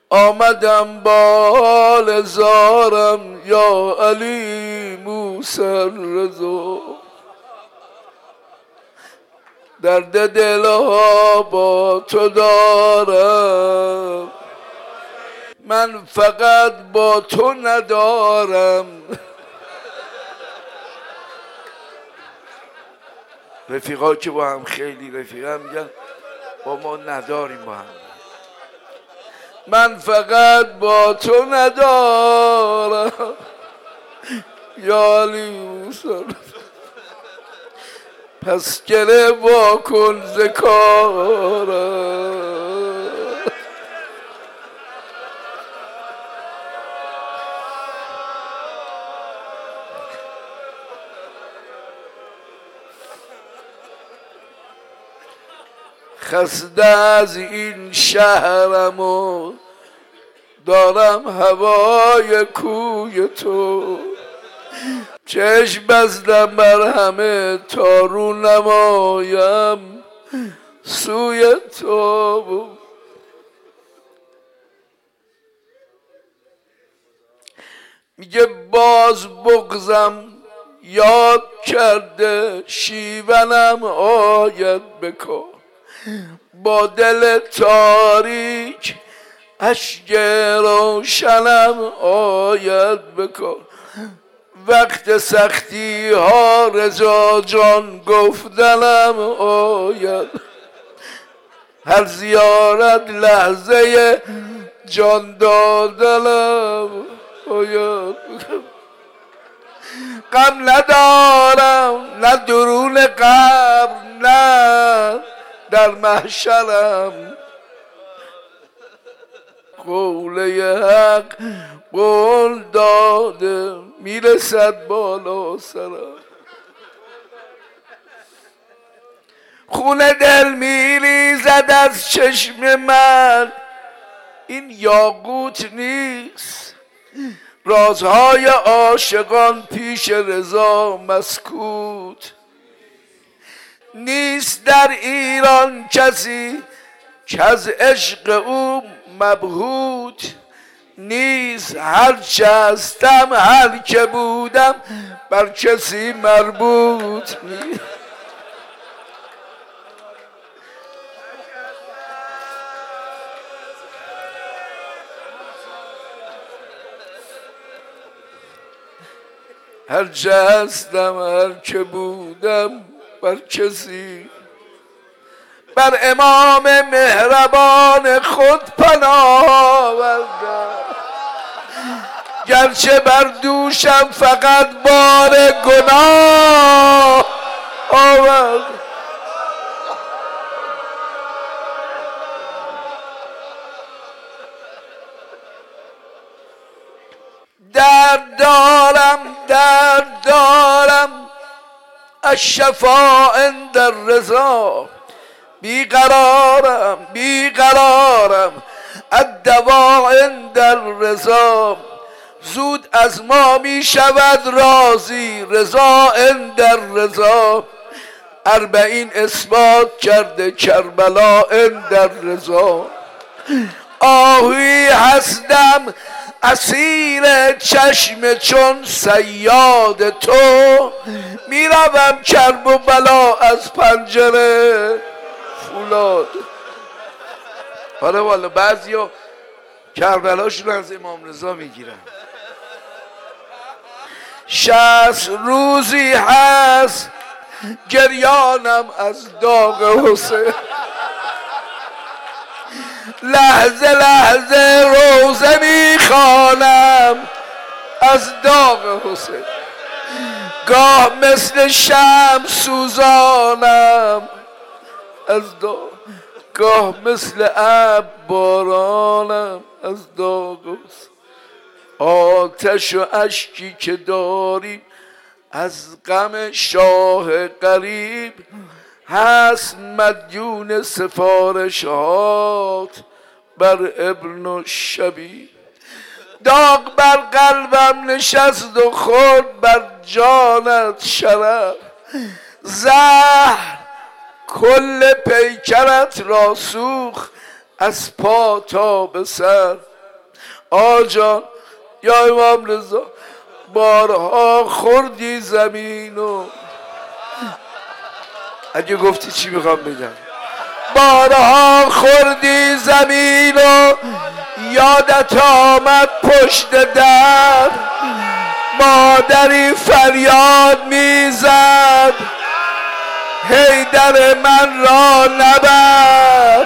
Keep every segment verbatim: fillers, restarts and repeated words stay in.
آمدم بال زارم یا علی موسی رضا، درد دلها با تو دارم، من فقط با تو ندارم. رفیقا که با هم خیلی رفیقا میگن با ما نداریم، با هم من فقط با تو ندارم یا علی موسی، پس گله واکن ز کارم. خسته از این شهرم و دارم هوای کوی تو، چشم بستم بر همه تا رو نمایم سوی تو. میگه باز بغزم یاد کرده، شیونم آید بکن، با دل تاریک اشک روشنم آید بکن. وقت سختی ها رضا جان گفتنم آید، هر زیارت لحظه جان دادنم آید. غم ندارم نه درون قبر نه در محشرم، قوله حق قول داده میرسد بالا سرم. خون دل میریزد از چشم من، این یاقوت نیست، رازهای عاشقان پیش رضا مسکوت نیست. در ایران کسی که از عشق او مبهوت نیست، هرچه هستم هر که بودم بر کسی مربوط نیست. هرچه هستم هر که بودم بر کسی، بر امام مهربان خود پناه آوردم، گرچه بر دوشم فقط بار گناه آورد. درد دارم درد دارم الشفا عند الرضا، بیقرارم بیقرارم الدوا عند الرضا، زود از ما می شود راضی رضا عند الرضا، اربعین اثبات کرده کربلا عند الرضا. آهوی هستم اسیر چشم چون صیاد تو، میروم کرب و بلا از پنجره فولاد. حالا والا بعضی ها کربلاشون از امام رضا میگیرن. شصت روزی هست گریانم از داغ حسین، لحظه لحظه روزه میخوانم از داغ حسین، گاه مثل شمع سوزانم از داغ، گاه مثل ابر بارانم از داغ حسین. آتش و اشکی که داریم از غم شاه غریب، هست مدیون سفارشات بر ابن و شبیب. داغ بر قلبم نشست و خورد بر جانت شرف، زهر کل پیکرت را سوخت از پا تا به سر. آجان یا امام رضا بارها خوردی زمینو. اگه گفتی چی میخوام بگم؟ بارها خوردی زمینو، یادت آمد پشت در، مادری فریاد میزد حیدر من را نبر.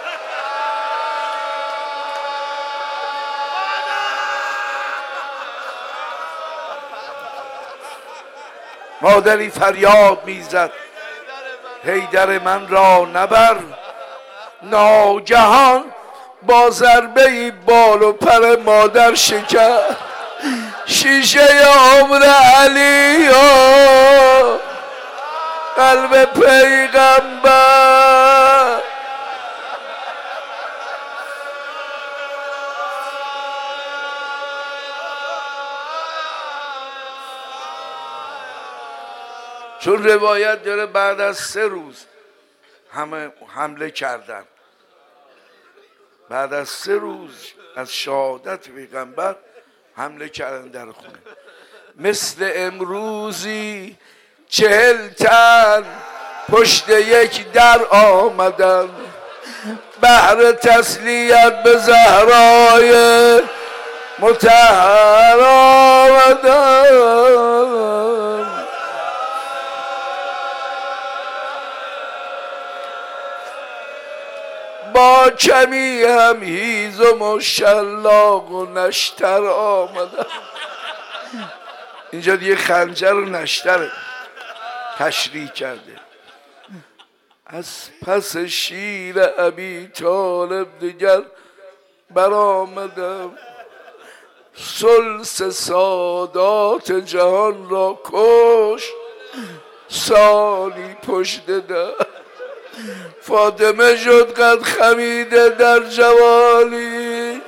مادری فریاد میزد حیدر من را نبر. ناگهان با ضربه بال و پر مادر شکست شیشه عمر علی و قلب پیغمبر. چون روایت داره بعد از سه روز همه حمله کردن، بعد از سه روز از شهادت پیغمبر حمله کردن در خونه. مثل امروزی چهل تن پشت یک در آمدن، بهر تسلیت به زهرای مطهر آمدن. با کمی هم هیز و مشلاق و نشتر آمدن. اینجا دیگه خنجر و نشتر تشریح کرده. از پس شیر ابی طالب دیگر برآمدم، ثلث سادات جهان را کش سالی پشت در. فاطمه شد قد خمیده در جوانی،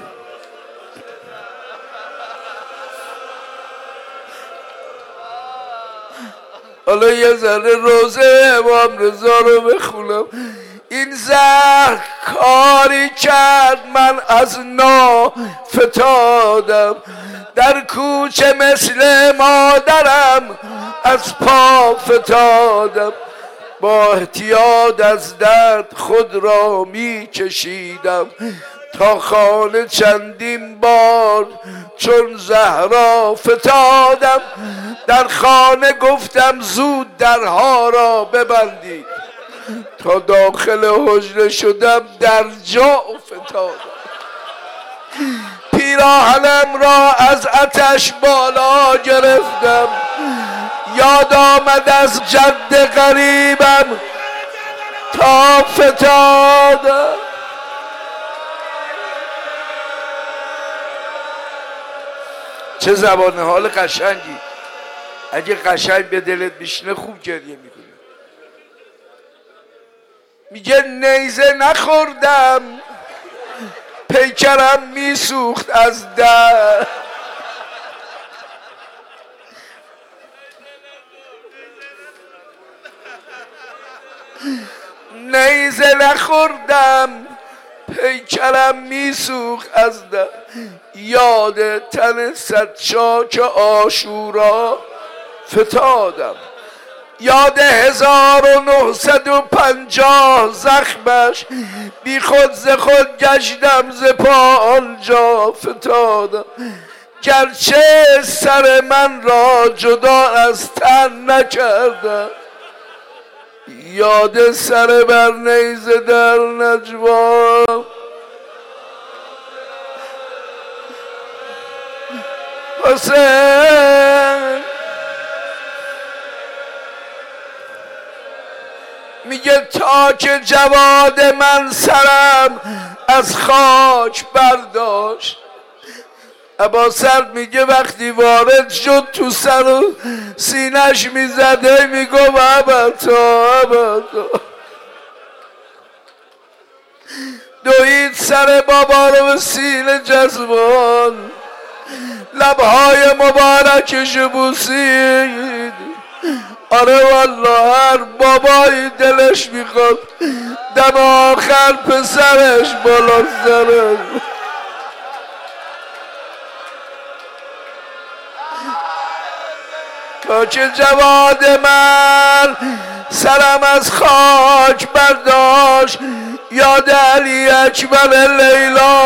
حالا یه ذره روزه امام رضا رو بخونم. این زهر کاری کرد من از نا فتادم، در کوچه مثل مادرم از پا فتادم. با احتیاط از درد خود را می کشیدم، تا خانه چندین بار چون زهرا فتادم. در خانه گفتم زود درها را ببندید، تا داخل حجره شدم در جا فتادم. پیراهنم را از آتش بالا گرفتم، یاد آمد از جد غریبم تا فتادم. چه زبان حال قشنگی، اگه قشنگ به دلت میشنه خوب گریه میکنه. میگه نیزه نخوردم پیکرم میسوخت از در، نیزه نخوردم پیکرم میسوخت از در. یاد تن صد چاک عاشورا فتادم، یاد هزار و نهصد و پنجاه زخمش، بی خود ز خود گشتم ز پا آنجا فتادم. گرچه سر من را جدا از تن نکردم، یاد سر بر نیزه در نجوا. حسین میگه تا که جواد من سرم از خاک برداشت. اباسرد میگه وقتی وارد شد تو سر و سینش میزده میگو ابدا ابدا. دوید سر بابا رو به سینه جذبان، لبهای مبارکشو بوسید. آره والله هر بابایی دلش میخواد دم آخر پسرش بالا سره. تا که جواد من سرم از خاک برداشت، یاد علی اکبر لیلا